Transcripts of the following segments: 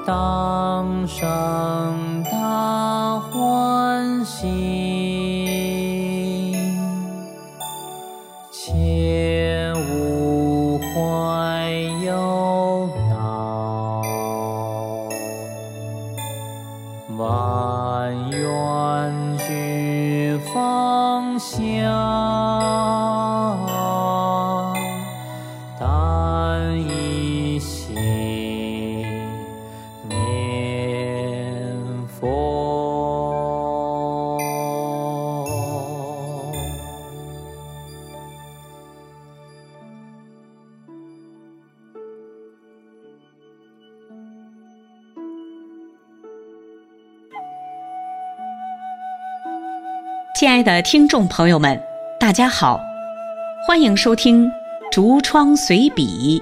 当生大欢喜，切勿怀忧恼，万愿俱放下，但一心念佛。 亲爱的听众朋友们，大家好，欢迎收听竹窗随笔。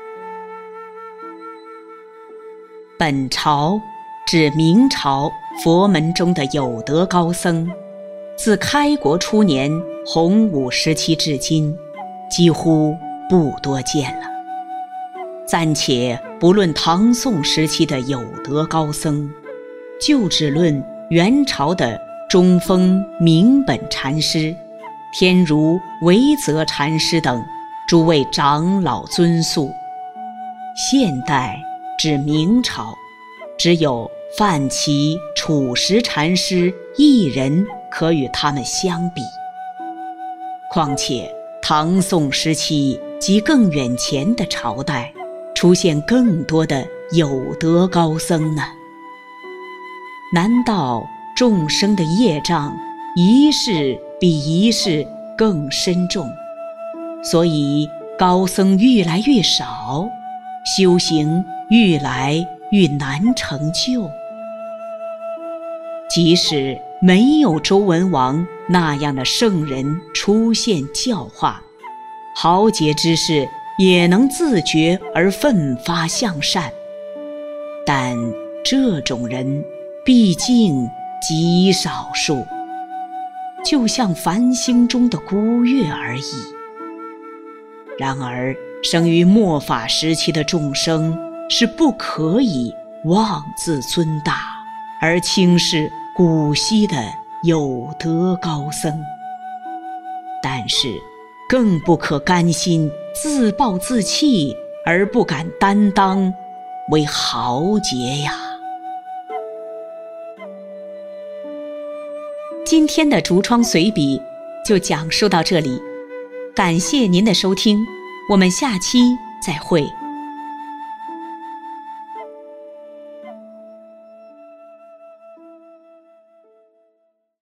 本朝指明朝佛门中的有德高僧，自开国初年洪武时期至今，几乎不多见了。暂且不论唐宋时期的有德高僧，就只论元朝的中峰明本禅师、天竺维泽禅师等诸位长老尊宿，现代至明朝只有范齐、楚石禅师一人可与他们相比。况且唐宋时期及更远前的朝代，出现更多的有德高僧呢？难道众生的业障一世比一世更深重，所以高僧越来越少，修行越来越难成就？即使没有周文王那样的圣人出现教化，豪杰之士也能自觉而奋发向善，但这种人毕竟极少数，就像繁星中的孤月而已。然而生于末法时期的众生是不可以妄自尊大而轻视古稀的有德高僧，但是更不可甘心自暴自弃而不敢担当为豪杰呀。今天的竹窗随笔就讲述到这里，感谢您的收听，我们下期再会。